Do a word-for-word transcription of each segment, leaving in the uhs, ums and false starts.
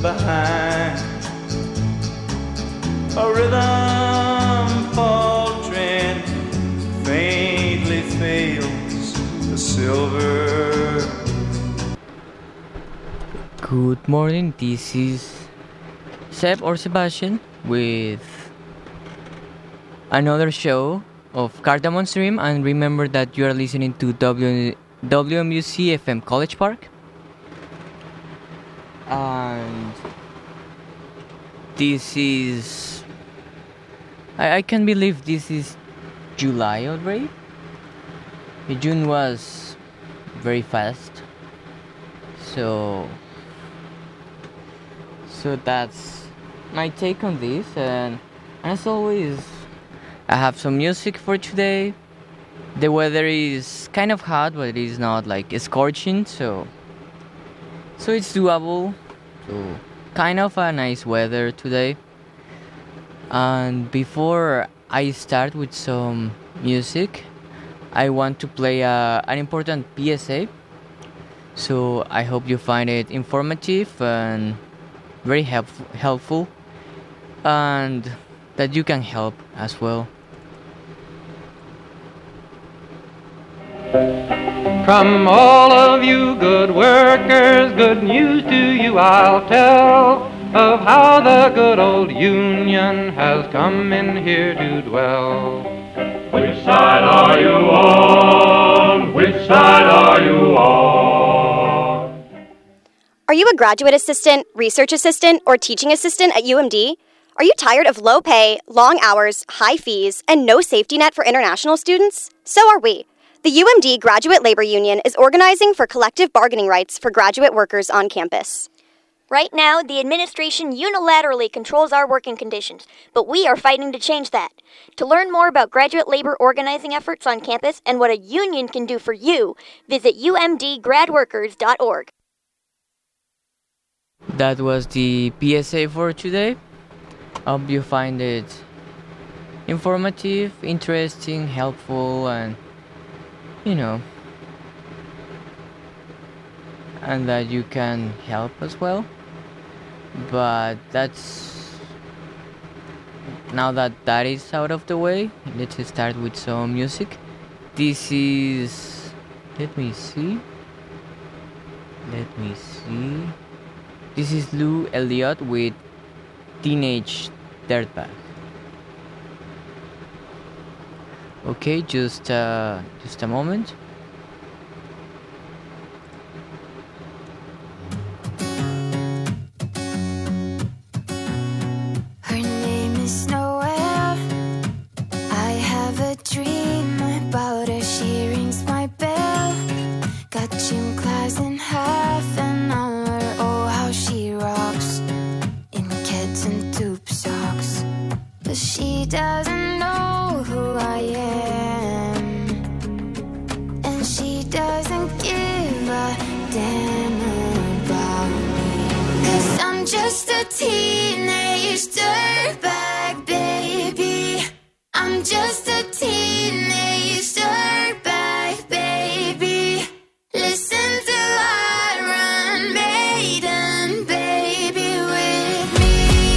behind. A rhythm faltering faintly fails the silver. Good morning, this is Seb or Sebastian with another show of Cardamom Stream, and remember that you are listening to w- WMUC F M College Park. And this is... I, I can't believe this is July already. June was very fast. So... So that's my take on this, and as always, I have some music for today. The weather is kind of hot, but it is not like scorching, so so it's doable. So kind of a nice weather today. And before I start with some music, I want to play a, an important P S A. So I hope you find it informative and very help, helpful, and that you can help as well. From all of you good workers, good news to you I'll tell, of how the good old Union has come in here to dwell. Which side are you on? Which side are you on? Are you a graduate assistant, research assistant, or teaching assistant at U M D? Are you tired of low pay, long hours, high fees, and no safety net for international students? So are we. The U M D Graduate Labor Union is organizing for collective bargaining rights for graduate workers on campus. Right now, the administration unilaterally controls our working conditions, but we are fighting to change that. To learn more about graduate labor organizing efforts on campus and what a union can do for you, visit u m d grad workers dot org. That was the P S A for today. Hope you find it informative, interesting, helpful, and you know, and that you can help as well. But that's now that that is out of the way, let's start with some music. This is, let me see, let me see. This is Lou Elliott with Teenage Dirtbag. Okay, just uh, just a moment. Her name is Noelle. I have a dream about her. She rings my bell. Got gym class in half an hour. Oh, how she rocks in kids and tube socks. But she doesn't know who I am, and she doesn't give a damn about me. 'Cause I'm just a teenage dirtbag, baby. I'm just a teenage dirtbag, baby. Listen to Iron Maiden, baby, with me.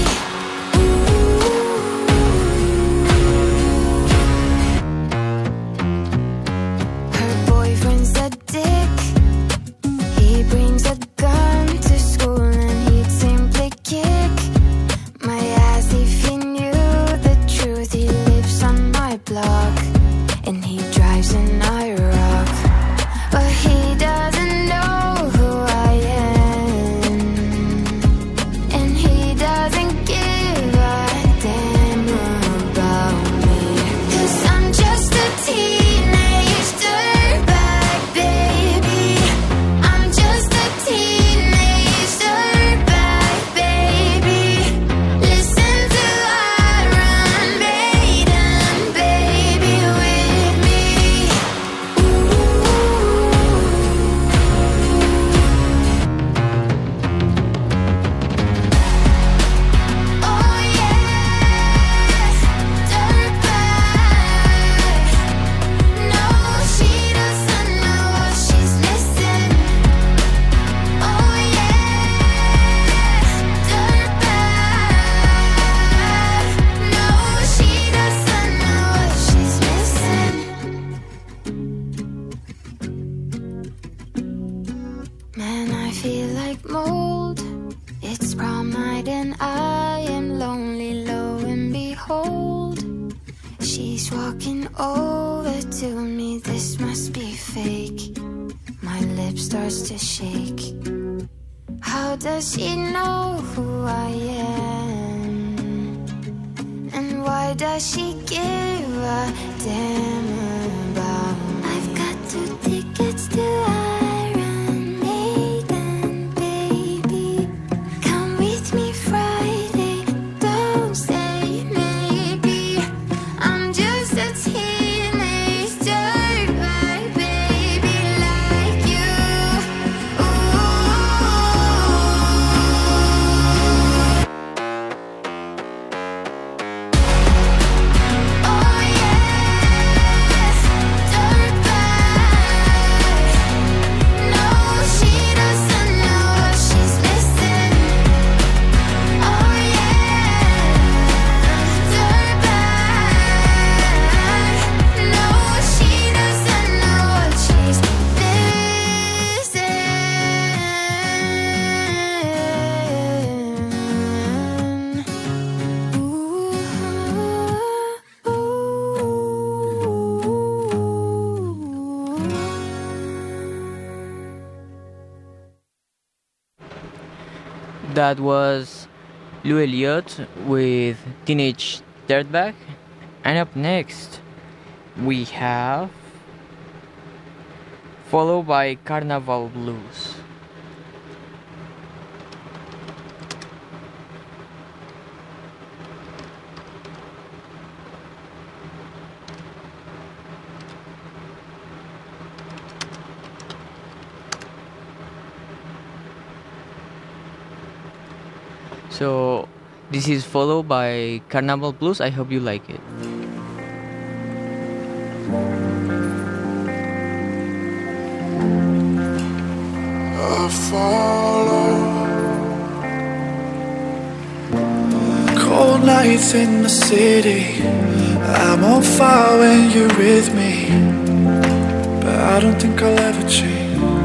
Her boyfriend's a dick. He brings a gun to school and he'd simply kick my ass if he knew the truth. He lives on my block. over to me, this must be fake. My lip starts to shake. How does she know who I am? And why does she give a damn about? I've got two tickets to Iron Maiden, baby. Come with me Friday, don't say maybe. I'm just a teenage dirtbag baby like you. Oh yes, dirtbag. No, she doesn't know what she's missing. Oh yeah, dirtbag. No, she doesn't know what she's missing. That was Lou Elliott with Teenage Dirtbag. And up next, we have followed by Carnival Blues. So this is followed by Carnival Blues. I hope you like it. I follow. Cold nights in the city, I'm on fire when you're with me, but I don't think I'll ever change.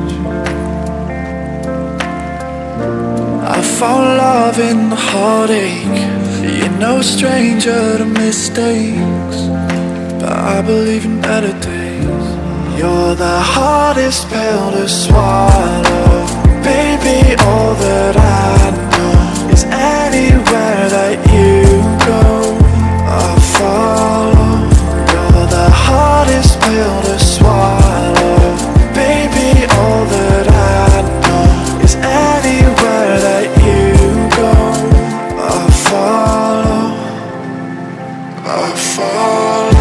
I found love in the heartache. You're no stranger to mistakes, but I believe in better days. You're the hardest pill to swallow, baby. All that I know is anywhere that you go, I follow. You're the hardest pill to swallow, baby. All that I know is anywhere that you go, I follow, I follow.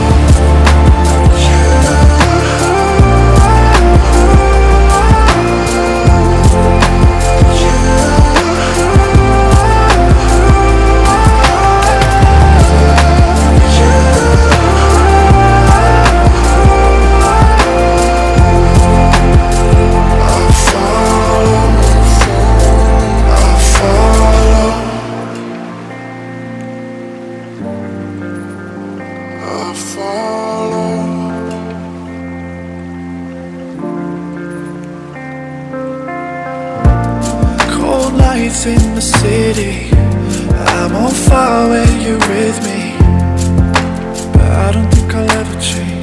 In the city, I'm on fire when you're with me, but I don't think I'll ever change.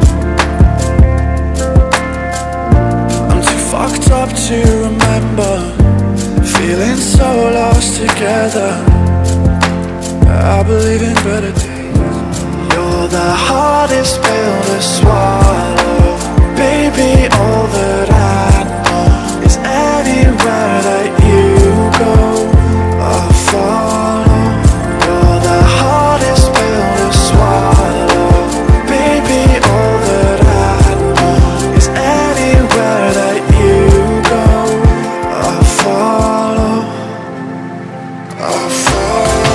I'm too fucked up to remember, feeling so lost together, but I believe in better days. You're the hardest pill to swallow, baby. All that I know is anywhere that you go, I follow. You're the hardest pill to swallow, baby. All that I know is anywhere that you go, I follow, I follow.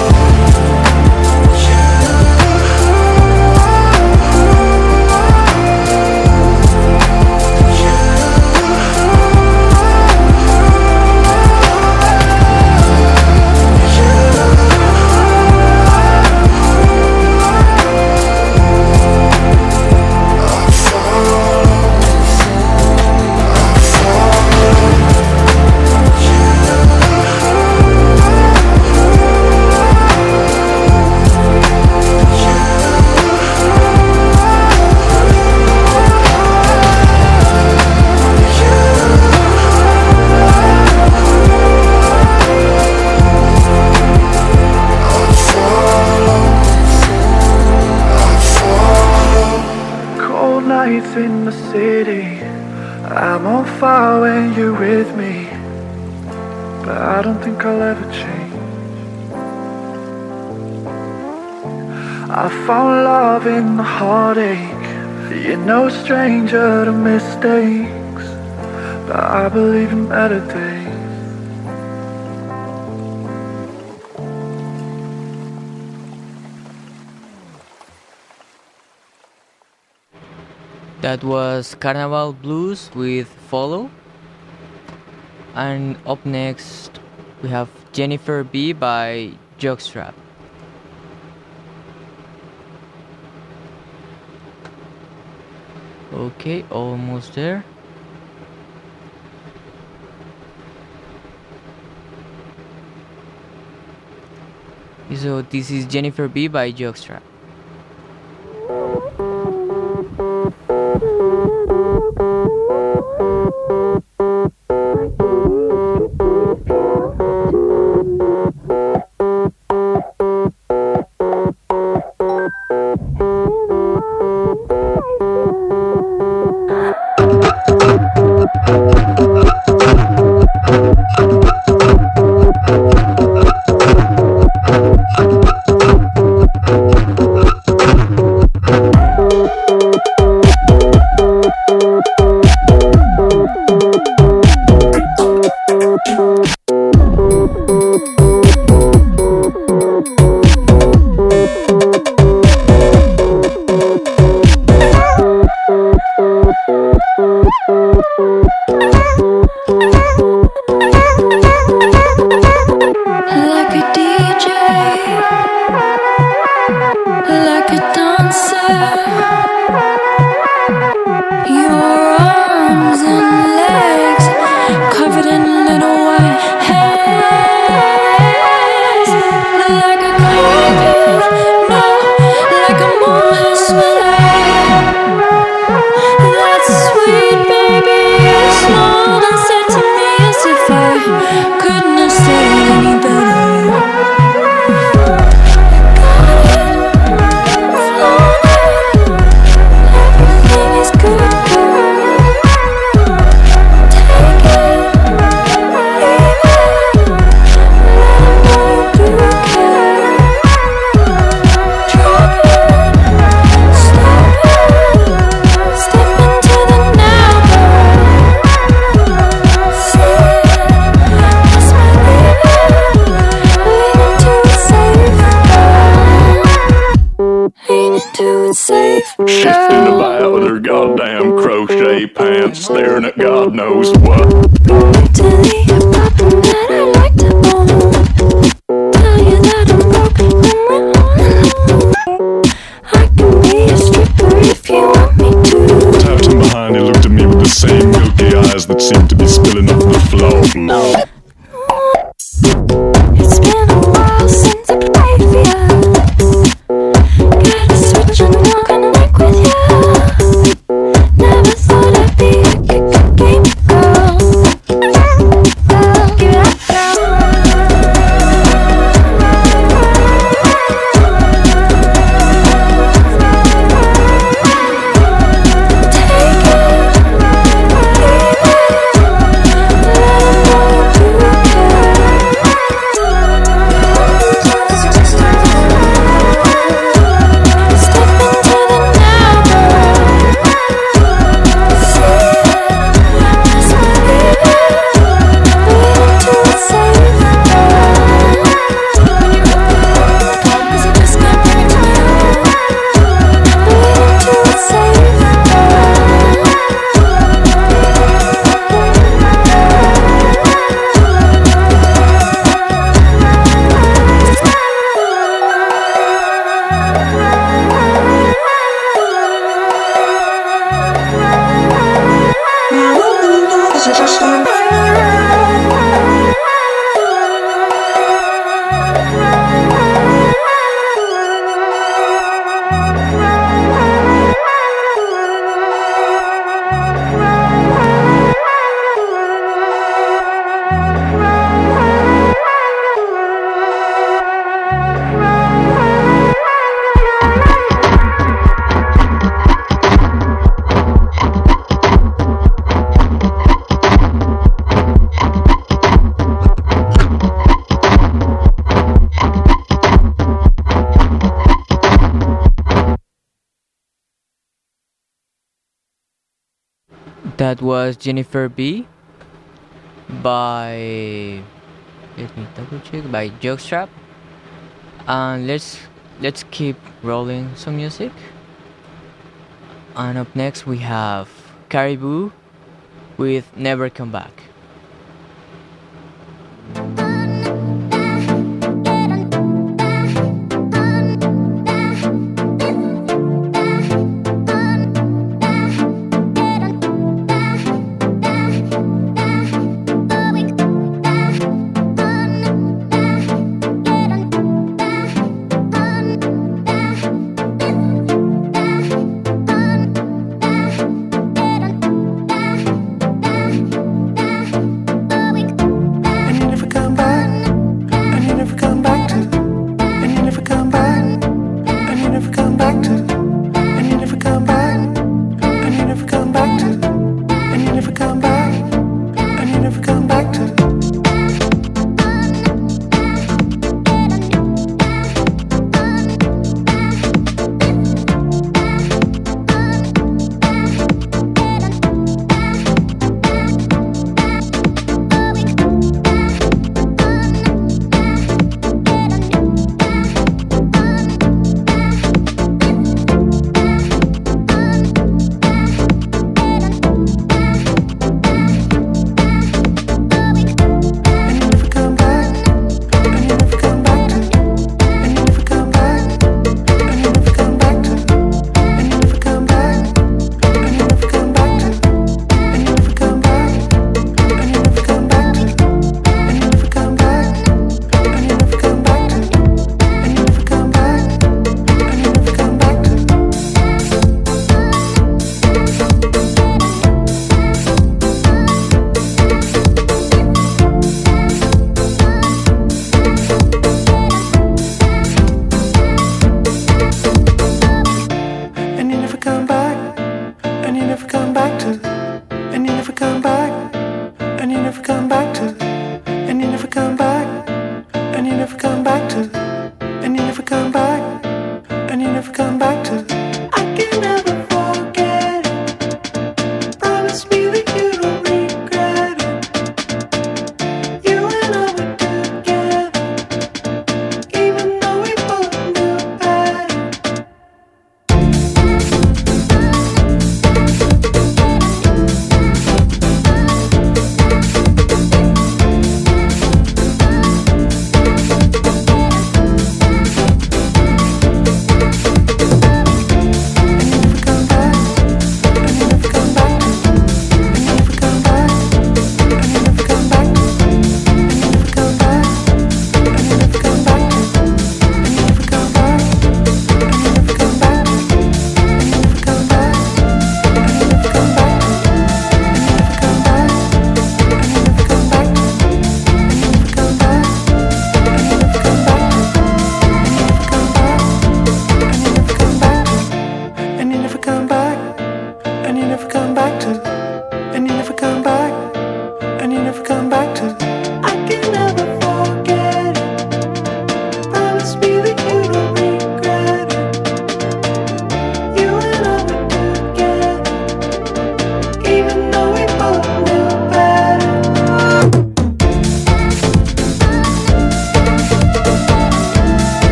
place in the city. I'm on fire when you're with me, but I don't think I'll ever change. I found love in the heartache. You're no stranger to mistakes, but I believe in better days. That was Carnival Blues with Follow. And up next we have Jennifer B by Jockstrap. Okay, almost there. So this is Jennifer B by Jockstrap. Shifting about her goddamn crochet pants, staring at God knows what. Tapped him behind, he looked at me with the same milky eyes that seemed to be spilling up the floor. No. It's been a while since I played with you. Gotta switch and walk on the neck with you. Never thought I'd be a kick game girl. Girl, give it up, girl. That was Jennifer B by, let me double check, by Jokestrap. And let's let's keep rolling some music. And up next we have Caribou with Never Come Back. Back.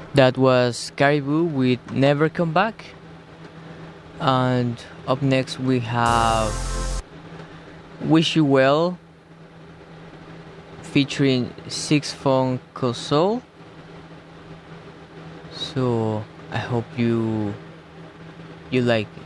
That was Caribou with Never Come Back. And up next we have Wish You Well featuring Six Funk Soul. So I hope you you like it.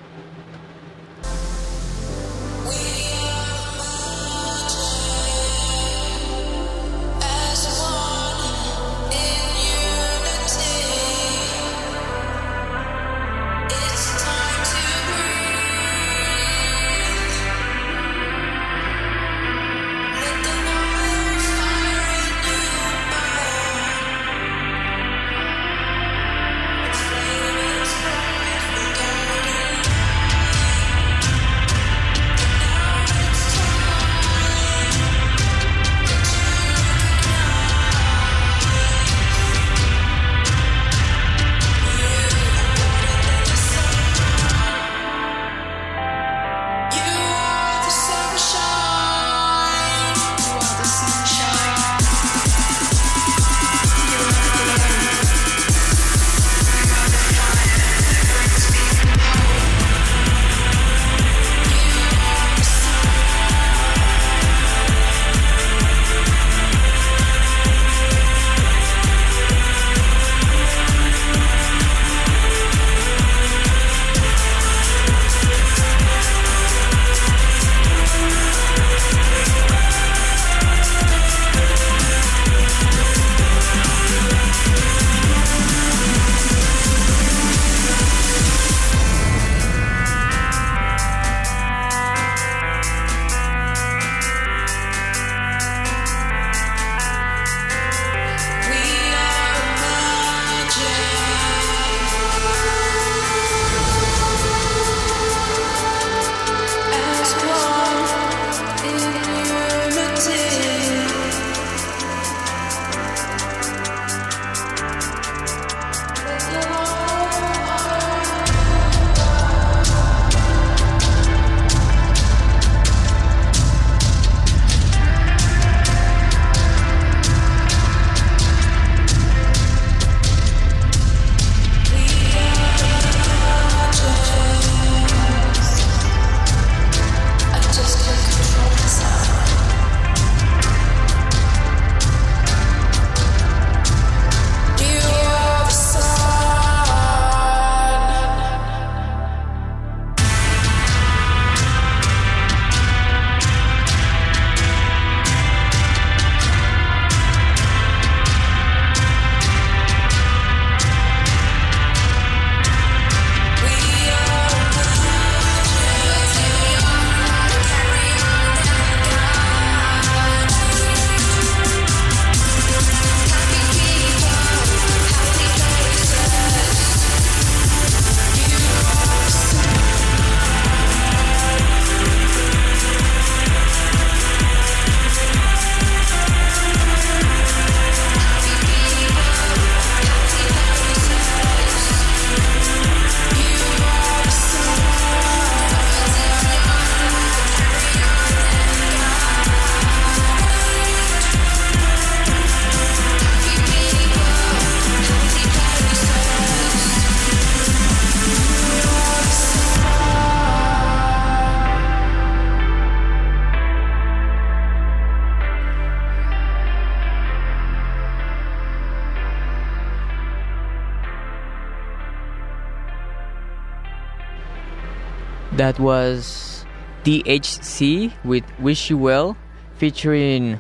That was D H C with Wish You Well featuring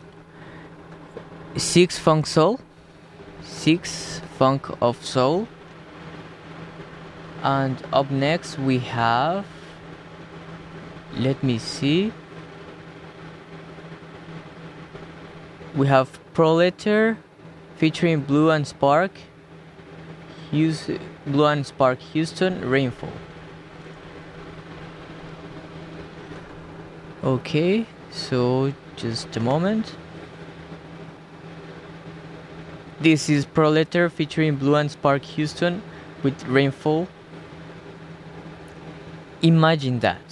Six Funk Soul. Six Funk of Soul. And up next we have, let me see, we have Proletar featuring Blue and Spark, Hughes, Blue and Spark Houston, Rainfall. Okay, so just a moment. This is Proletar featuring Blue and Spark Houston with Rainfall. Imagine that.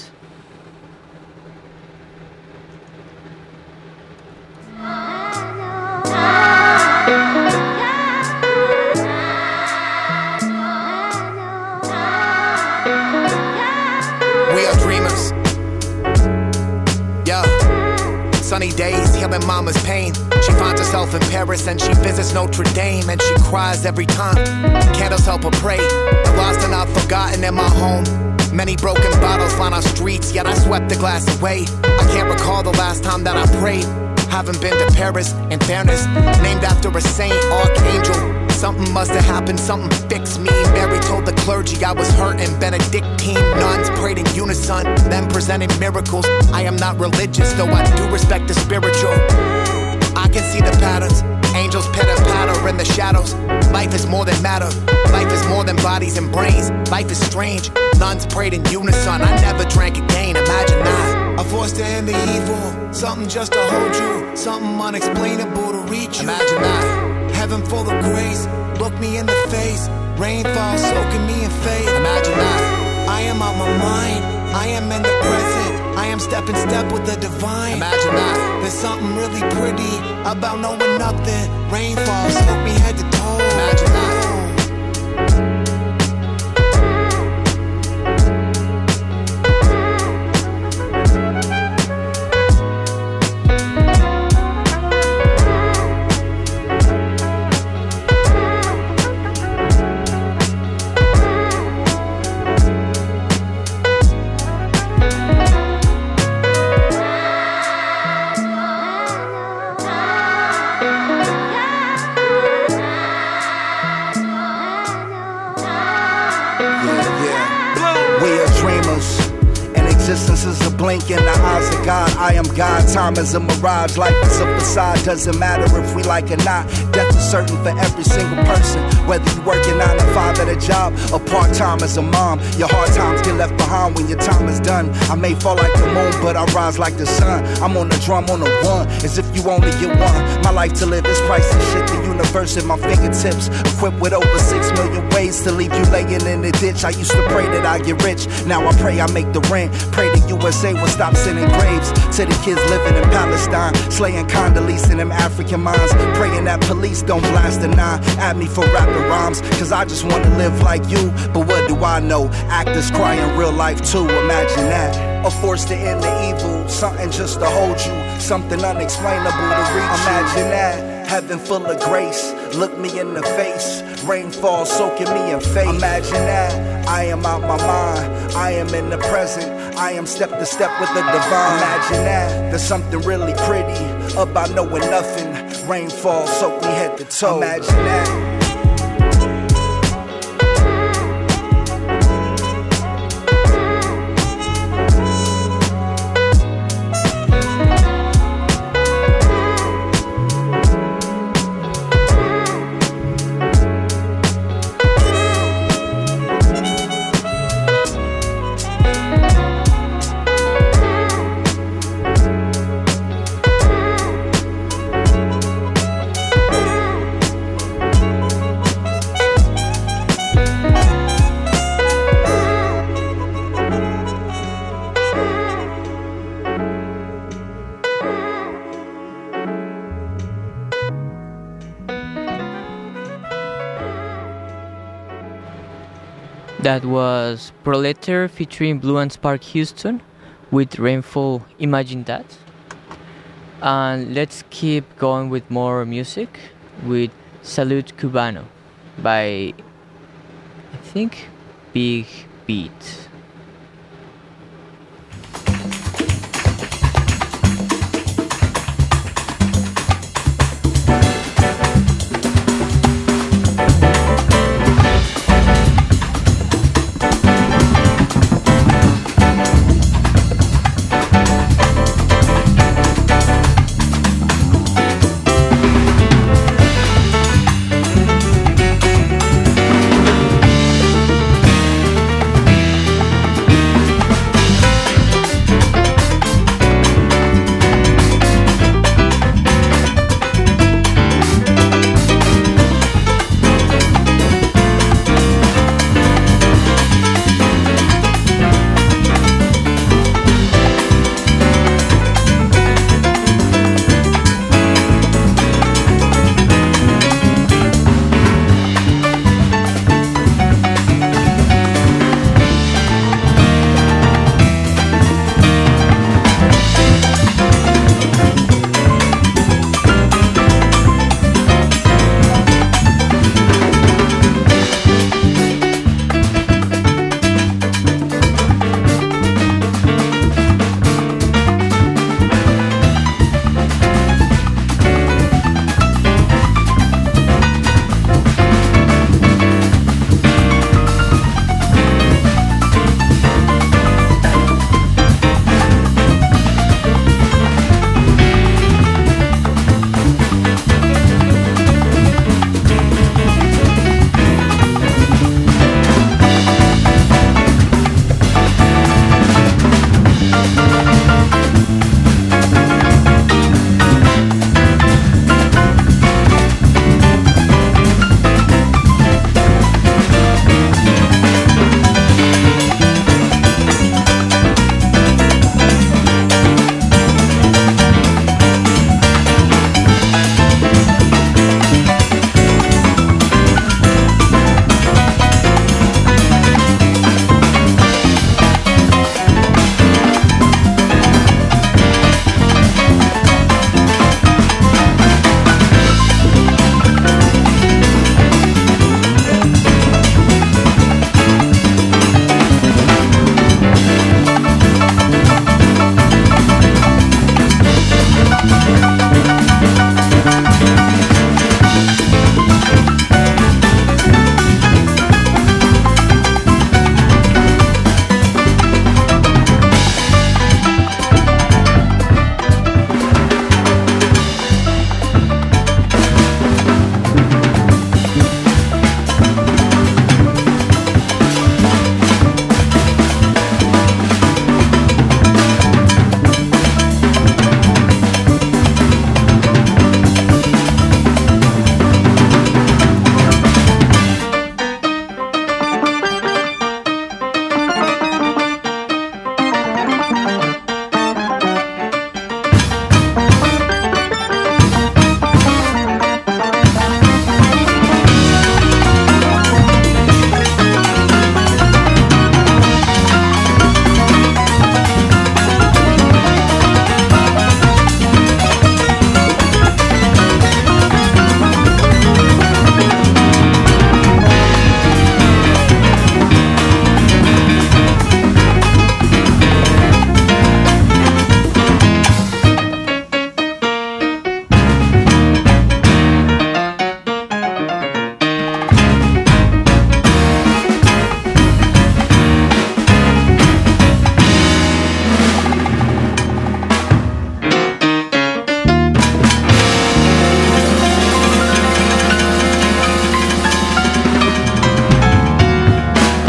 sunny days, healing mama's pain. She finds herself in Paris and she visits Notre Dame, and she cries every time. Candles help her pray. The lost and not forgotten in my home. Many broken bottles line our streets, yet I swept the glass away. I can't recall the last time that I prayed. Haven't been to Paris, in fairness, named after a saint, archangel. Something must have happened, something fixed me. Mary told the clergy I was hurting. Benedictine nuns prayed in unison, then presented miracles. I am not religious, though I do respect the spiritual. I can see the patterns, angels pitter-patter in the shadows. Life is more than matter, life is more than bodies and brains. Life is strange, nuns prayed in unison. I never drank again, imagine that. I forced to end the evil, something just to hold you, something unexplainable to reach you. Imagine that. Heaven full of grace, look me in the face. Rainfall soaking me in faith. Imagine that. I am on my mind, I am in the present. I am step in step with the divine. Imagine that. There's something really pretty about knowing nothing. Rainfall soak me head to toe. Imagine that. Existence is a blink in the eyes of God. I am God, time is a mirage. Life is a facade, doesn't matter if we like it or not. Death is certain for every single person. Whether you working nine to five at a job or part-time as a mom. Your hard times get left behind when your time is done. I may fall like the moon, but I rise like the sun. I'm on the drum on the one, as if you only get one. My life to live is priceless shit, the universe at my fingertips. Equipped with over six million ways to leave you laying in the ditch. I used to pray that I get rich, now I pray I make the rent. Pray the U S A will stop sending graves to the kids living in Palestine, slaying Congolese in them African minds. Praying that police don't blast a nine at me for rapping rhymes, cause I just wanna live like you. But what do I know? Actors cry in real life too, imagine that. A force to end the evil, something just to hold you, something unexplainable to reach. Imagine that. Heaven full of grace, look me in the face. Rainfall soaking me in faith. Imagine that. I am out my mind, I am in the present. I am step to step with the divine. Imagine that. There's something really pretty about knowing nothing. Rainfall soak me head to toe. Imagine that. That was Proletar featuring Blue and Spark Houston with Rainfall, Imagine That. And let's keep going with more music with Salud Cubano by, I think, Big Beat.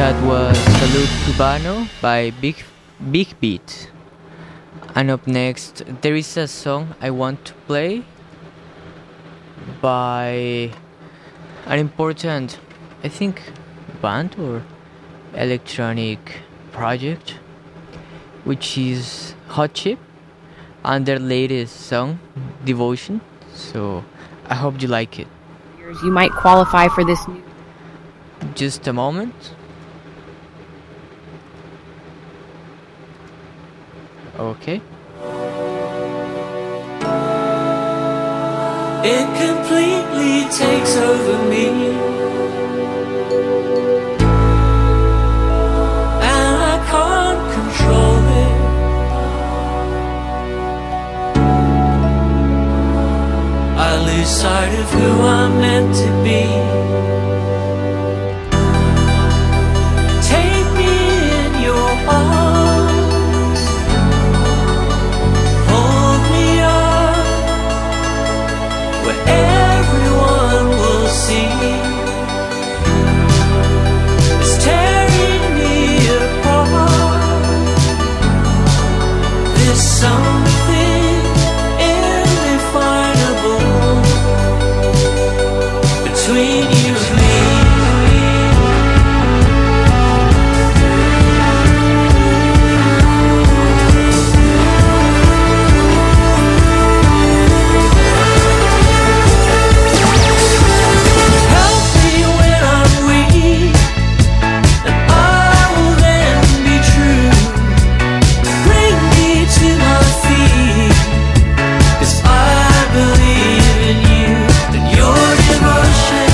That was Salute Cubano by Big Big Beat. And up next, there is a song I want to play by an important, I think, band or electronic project, which is Hot Chip, and their latest song, Devotion. So I hope you like it. You might qualify for this new. Just a moment. Okay. It completely takes over me, and I can't control it. I lose sight of who I'm meant to be. Take me in your arms, hold me up where everyone will see it's tearing me apart. There's something indefinable between you and me. Help me when I'm weak, and I will then be true. Bring me to my feet, 'cause I believe in you and your devotion.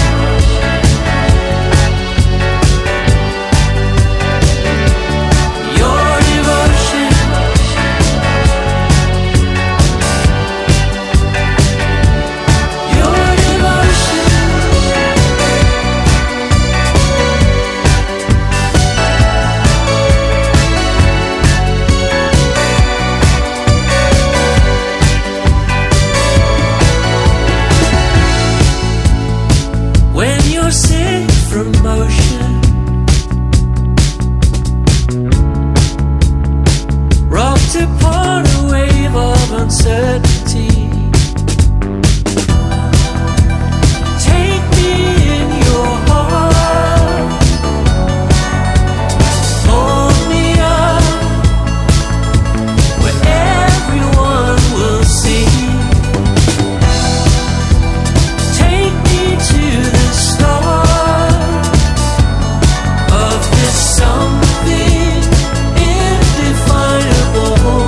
Your devotion. Your devotion. When you're sick from motion, rocked upon a wave of uncertainty, take me in your heart, hold me up where everyone will see. Take me to the start of this something indefinable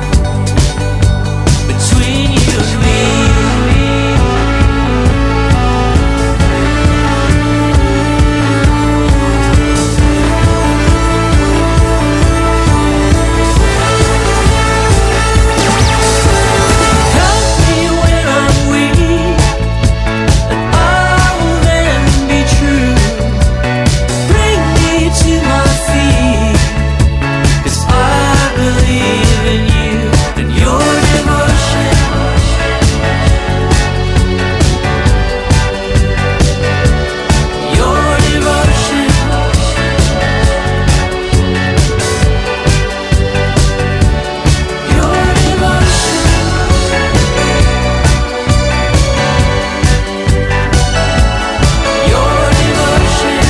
between you and me. Help me when I'm weak, and I will then be true. Bring me to my feet, 'cause I believe in you and your devotion. Your devotion. Your devotion. Your devotion.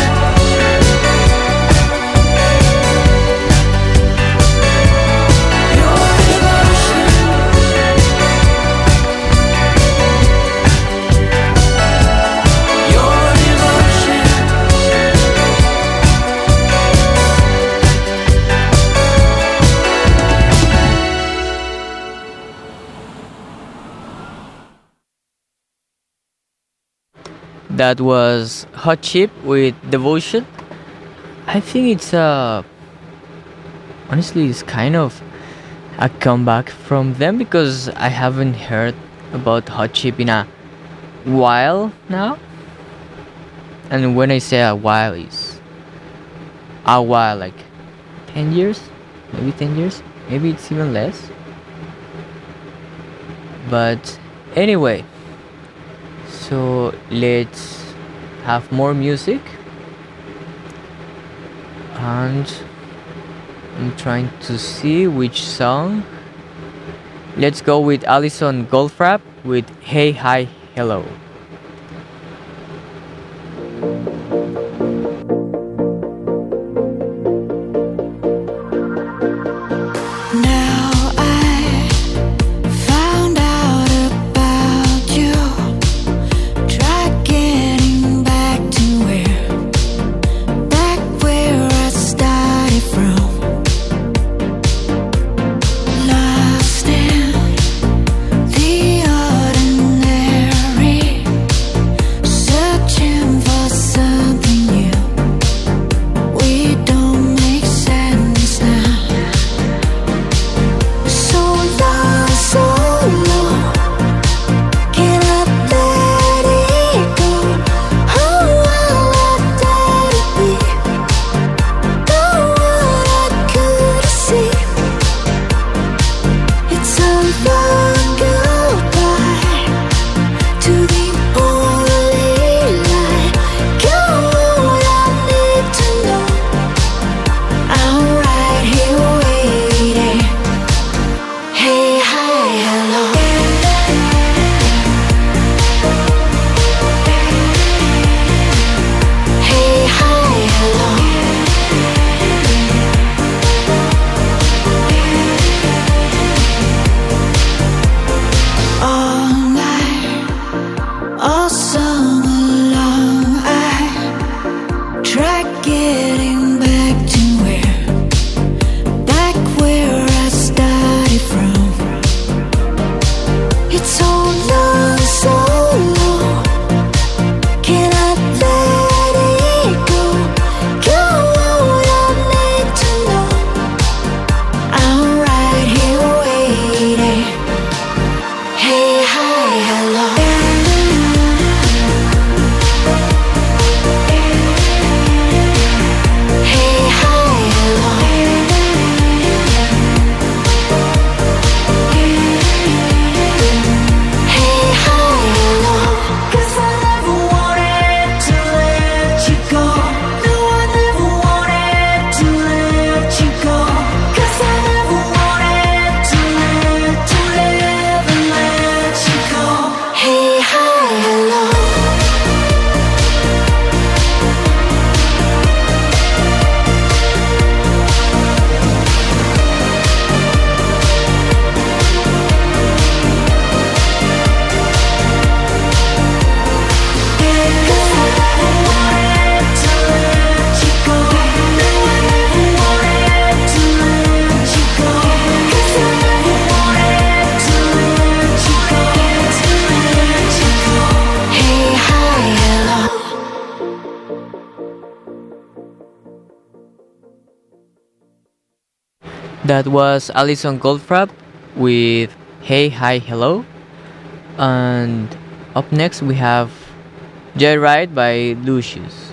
Your devotion. Your devotion. That was Hot Chip with Devotion. I think it's a. Honestly, it's kind of a comeback from them because I haven't heard about Hot Chip in a while now. And when I say a while, it's a while, like ten years, maybe ten years, maybe it's even less. But anyway, so let's have more music. hand. I'm trying to see which song. Let's go with Alison Goldfrapp with Hey Hi Hello. That was Alison Goldfrapp with Hey Hi Hello. And up next we have Joyride by Lucius.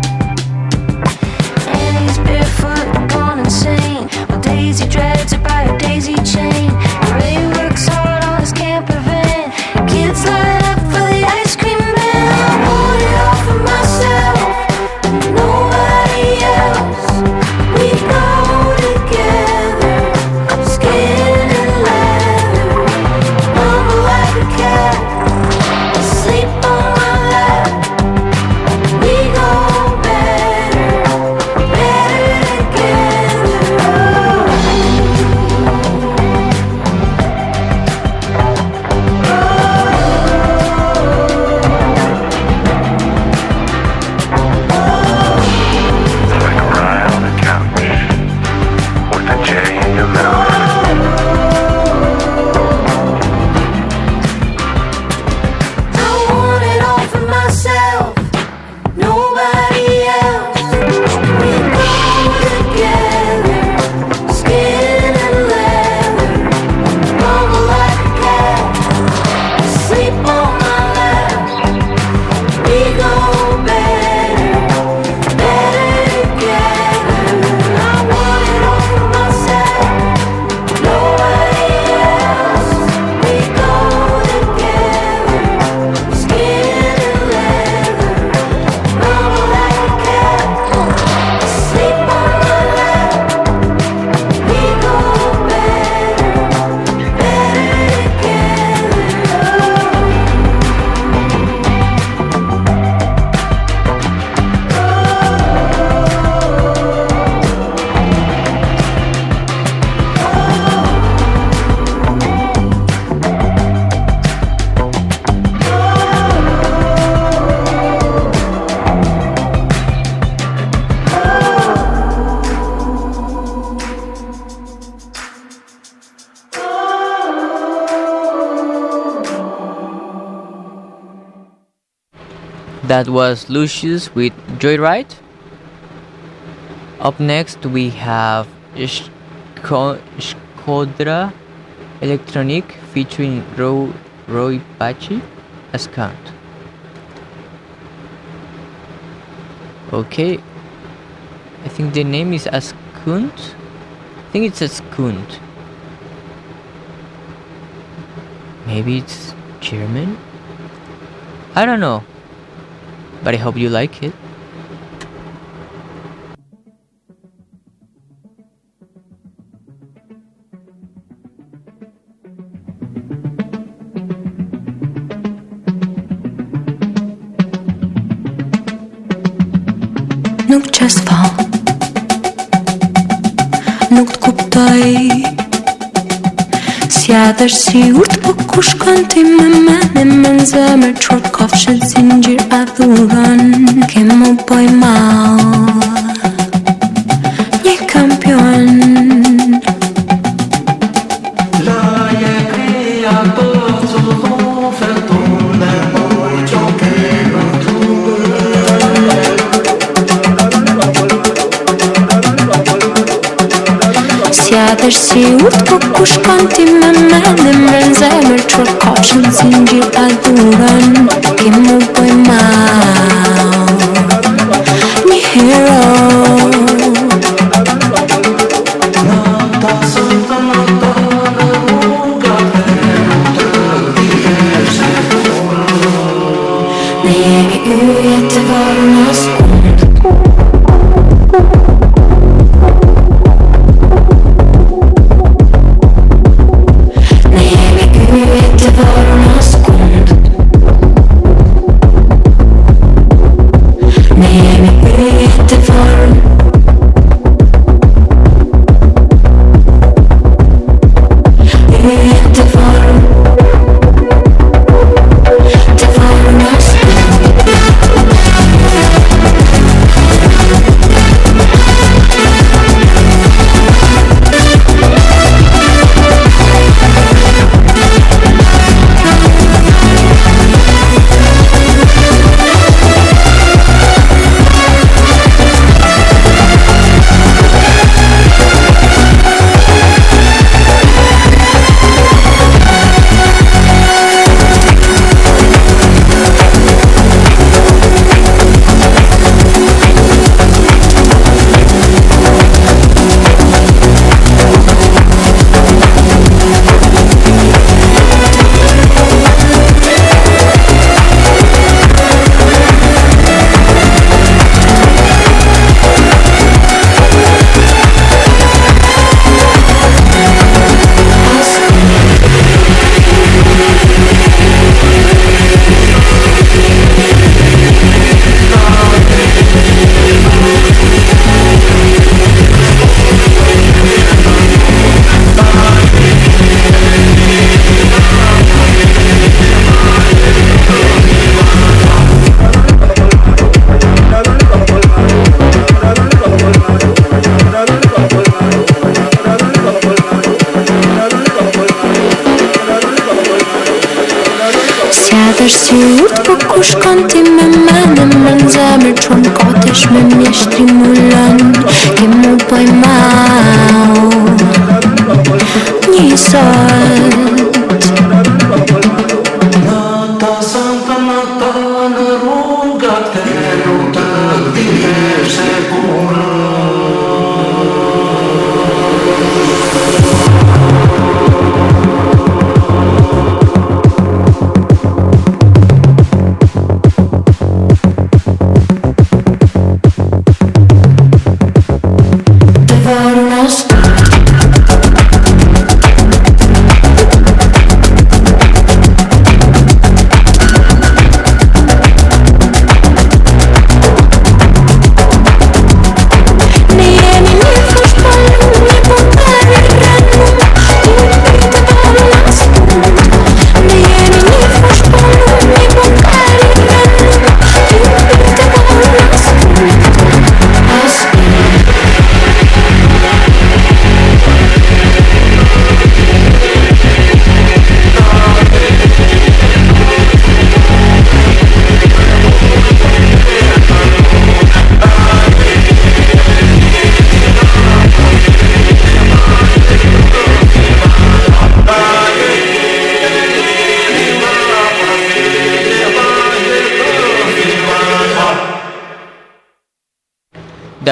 Daisy drags her by That was Lucius with Joyride. Up next we have Shko- Shkodra Electronic featuring Ro- Roy Pachi as Count. Okay, I think the name is Askunt. I think it's Askunt. Maybe it's German? I don't know, but I hope you like it. Nuk qes fa, nuk t'kuptoj. Sjadër si urt, po ku shkon ti me mene me n'zemër, qor kofshët zingjir adhuron, ke mu boj mal, një kampion. Sjadër si urt, po ku shkon ti me mene me n'zemër, qor kofshët zingjir adhuron, ke mu boj mal, një hero. Ne jemi yje të varur në skund. Ne jemi yje të varur në skund. Ne jemi yje të varur. Yje të varur. Të varur në skund. Sjadër si urt, po ku shkon ti me mene me n'zemër, qor n'kotesh me mjeshtri mulon, ke mu boj mal, një sot. Nata santa, nata në rrugat e nuk të dihesh se kur. Të varur në skund.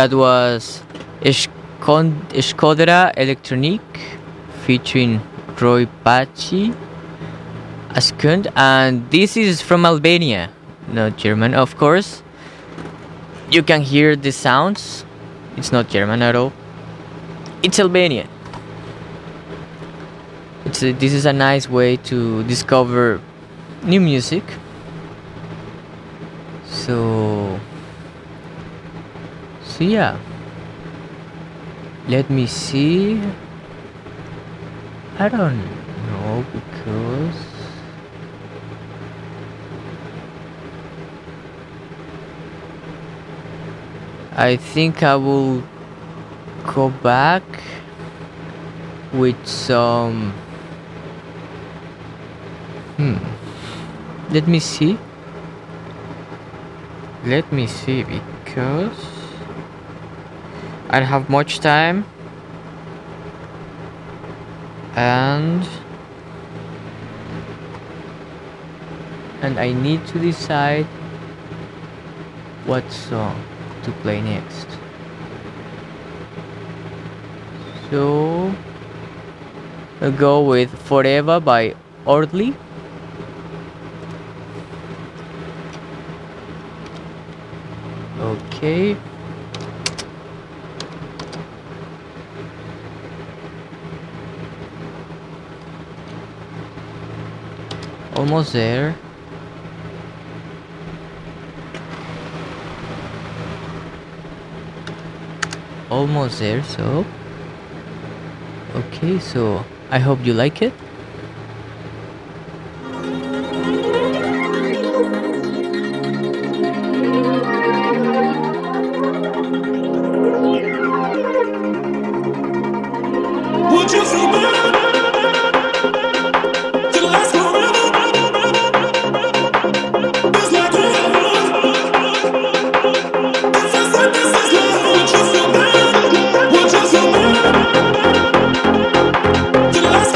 That was Eshkon- Shkodra Electronic featuring Roy Pachi Askund, and this is from Albania, not German, of course. You can hear the sounds. It's not German at all. It's Albanian. It's a, this is a nice way to discover new music. So, so yeah. Let me see. I don't know because I think I will go back with some. Hmm. Let me see. Let me see because I don't have much time and and I need to decide what song to play next. So I'll go with Forever by Ordley. Okay. Almost there. Almost there, so okay, so I hope you like it. Would you feel better to last forever? It's like if I said this is love, would you feel better? Would you feel better to last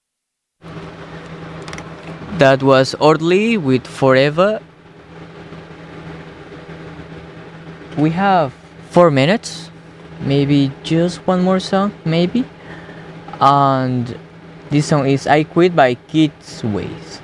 That was Ordley with Forever. we have four minutes, maybe just one more song, maybe. And this song is I Quit by Kids Waste.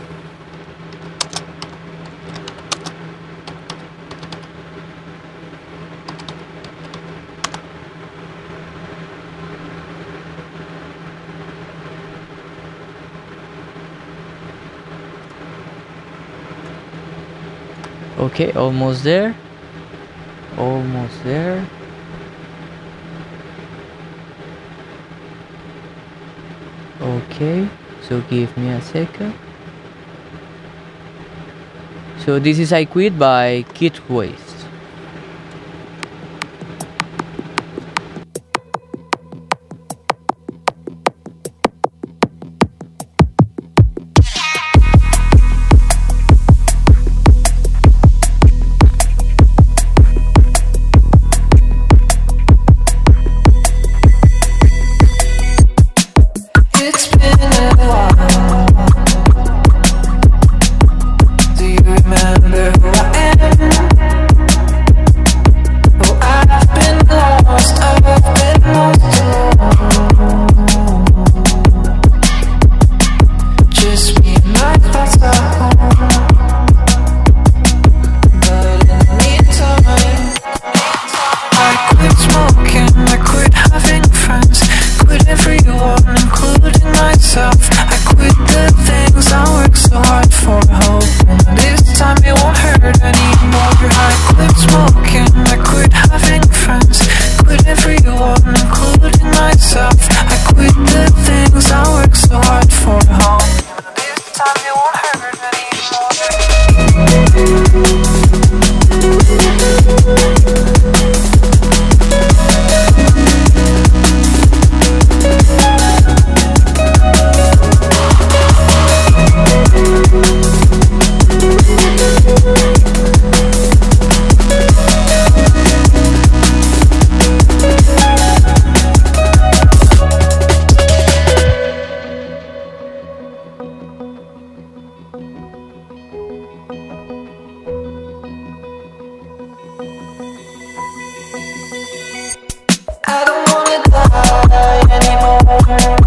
Okay, almost there. Almost there. Okay, so give me a second. So this is I Quit by Kids Waste. It's been a while. Do you remember who I am? Oh, I've been lost, I've been lost alone. Just me and my thoughts at home. But in the meantime, I quit smoking, I quit having friends, quit everyone, including myself. I quit the things I worked so hard for, hoping this time it won't hurt anymore. I quit smoking, I quit having friends, quit everyone, including myself. I quit the things I worked so hard for, hoping this time it won't hurt I don't wanna die anymore.